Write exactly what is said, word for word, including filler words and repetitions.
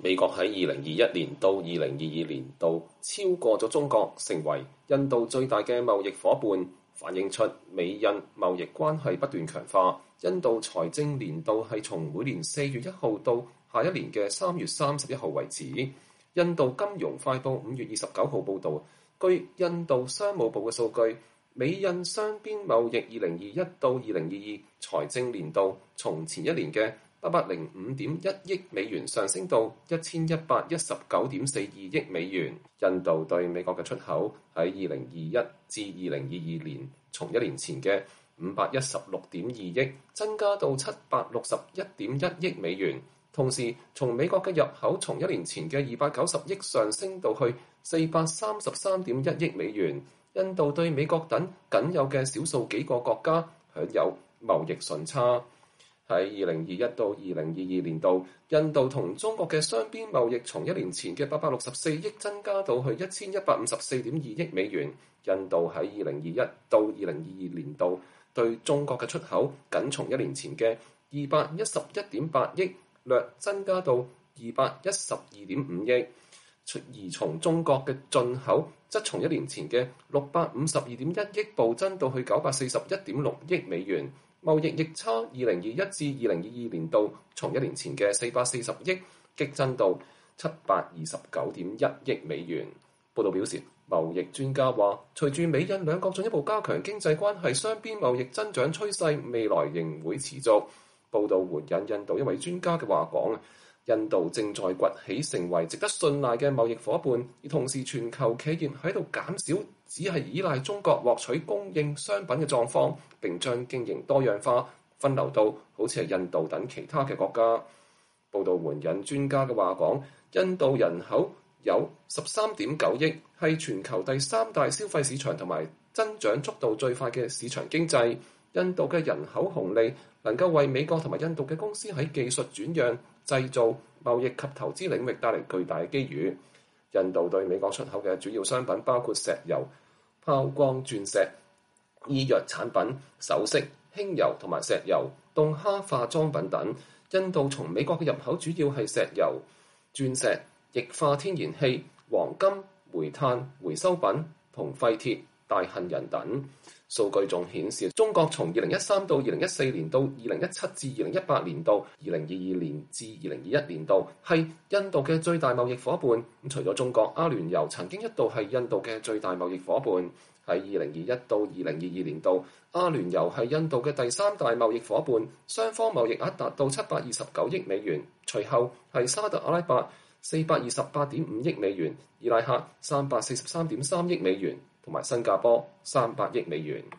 美國喺二零二一年到二零二二年度超過咗中國，成為印度最大嘅貿易夥伴，反映出美印貿易關係不斷強化。印度財政年度係從每年四月一號到下一年嘅三月三十一號為止。印度金融快報五月二十九號報導，據印度商務部嘅數據，美印雙邊貿易二零二一到二零二二財政年度從前一年嘅八百零五點一億美元上升到一千一百一十九點四二億美元。印度對美國嘅出口喺二零二一至二零二二年從一年前嘅五百一十六點二億增加到七百六十一點一億美元。同時，從美國嘅入口從一年前嘅二百九十億上升到去四百三十三點一億美元。印度對美國等僅有嘅少數幾個國家享有貿易順差。喺二零二一到二零二二年度，印度同中國嘅雙邊貿易從一年前嘅八百六十四億增加到去一千一百五十四點二億美元。印度喺二零二一到二零二二年度對中國嘅出口僅從一年前嘅二百一十一點八億略增加到二百一十二點五億，而從中國嘅進口則從一年前嘅六百五十二點一億暴增到去九百四十一點六億美元。貿易逆差二零二一至二零二二年度從一年前嘅四百四十億激增到七百二十九點一億美元。報道表示，貿易專家話，隨住美印兩國進一步加強經濟關係，雙邊貿易增長趨勢未來仍會持續。報道援引印度一位專家嘅話講，印度正在崛起成為值得信賴嘅貿易夥伴，而同時全球企業喺度減少只係依賴中國獲取供應商品嘅狀況，並將經營多樣化分流到好似係印度等其他嘅國家。報道援引專家嘅話講，印度人口有十三點九億，係全球第三大消費市場同埋增長速度最快嘅市場經濟。印度嘅人口紅利能夠為美國同埋印度嘅公司喺技術轉讓、製造、貿易及投資領域帶嚟巨大嘅機遇。印度對美國出口嘅主要商品包括石油、拋光鑽石、醫藥產品、首飾、輕油同埋石油、凍蝦化妝品等。印度從美國嘅入口主要係石油、鑽石、液化天然氣、黃金、煤炭、回收品同廢鐵、大杏仁等。數據仲顯示，中國從二零一三到二零一四年到二零一七至二零一八年度、二零二二年至二零二一年度係印度嘅最大貿易夥伴。咁除咗中國，阿聯酋曾經一度係印度嘅最大貿易夥伴。喺二零二一到二零二二年度，阿聯酋係印度嘅第三大貿易夥伴，雙方貿易額達到七百二十九億美元。隨後係沙特阿拉伯四百二十八點五億美元，伊拉克三百四十三點三億美元，同埋新加坡三百億美元。